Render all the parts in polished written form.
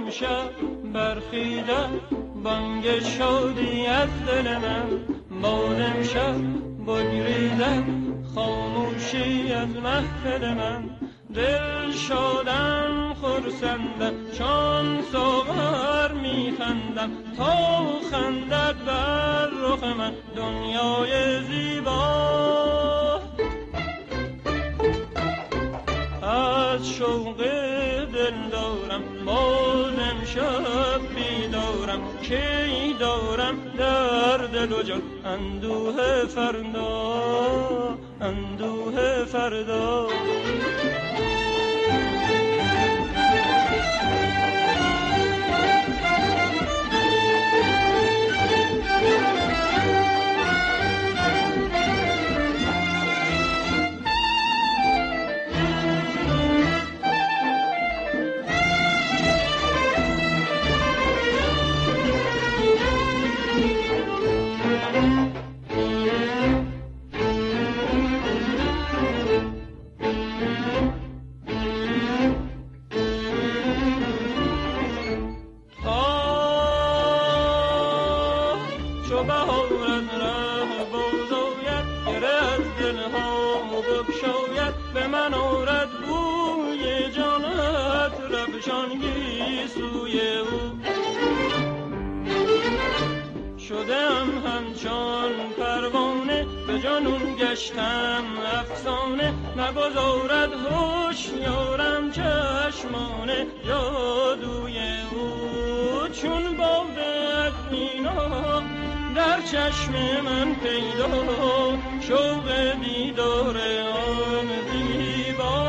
امشب برخیزد بانگ شادی از دل من، باز امشب بگریزد خاموشی از محفل من. دل شادم خرسندم چون ساغر میخندم، تا خندد بر رخ من دنیای زیبا. از شوق دل دارم باز امشب بیدارم، کی دارم در دل و جان اندوه فردا، اندوه فردا. شدم همچون پروانه به جانون گشتم افسانه، نگذارد هوشیارم چشمانه جادوی او. چون باد اکنینا در چشم من پیدا، شوق دیدار آن زیبا.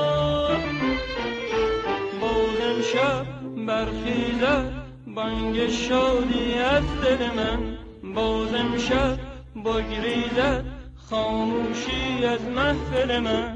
باز امشب برخیزد بانگ شادی از دل من، باز امشب بگریزد خاموشی از محفل من.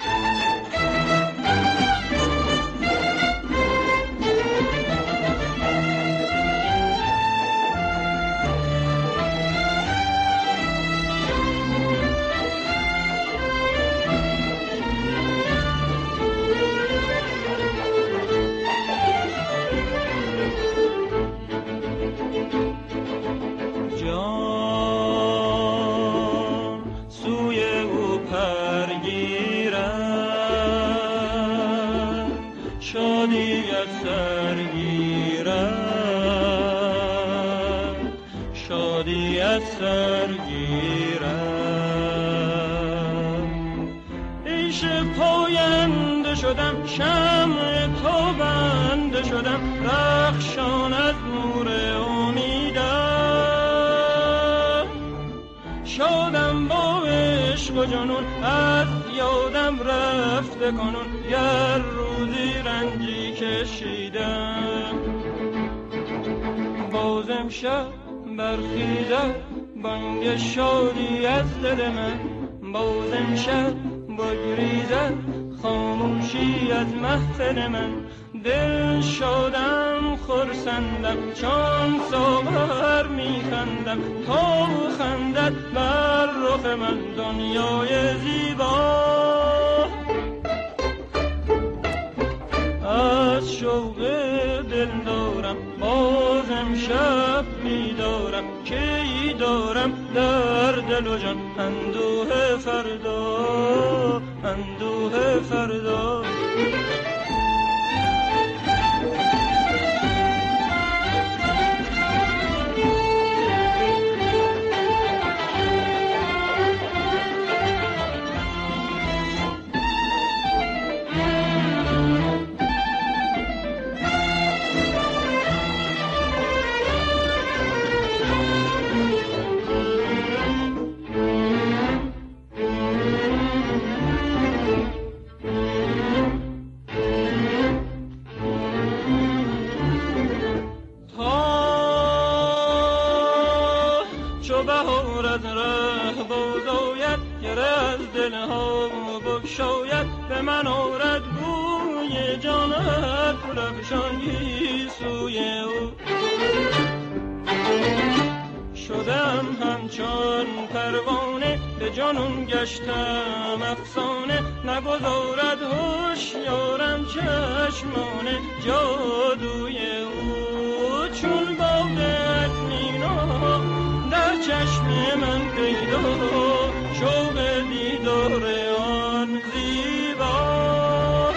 ایش پاینده شدم شمع تابنده شدم، رخشان از نور امیدم. شادم با عشق و جنون از یادم رفته کنون، گر روزی رنجی کشیدم. باز امشب برخیزد بانگ شادی از دل من، باز امشب بگریزد خاموشی از محفل من. دل شادم خرسندم چون ساغر میخندم، تا خندد بر رخ من دنیای زیبا. از شوق دل دارم باز امشب بیدارم، کی دارم در دل و جان اندوه فردا، اندوه فردا. شاید به من آورد بوی جانت رفشانی سوی او. شدم همچون پروانه، به جانون گشتم افسانه، نگذارد هوشیارم چشمانه جادوی او چون باد اکنینا در چشم من پیدا، شوق دیدار آن زیبا.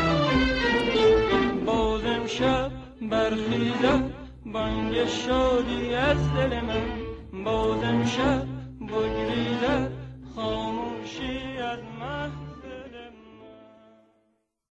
باز امشب برخیزد بانگ شادی از دل من، باز امشب بگریزد خاموشی از من.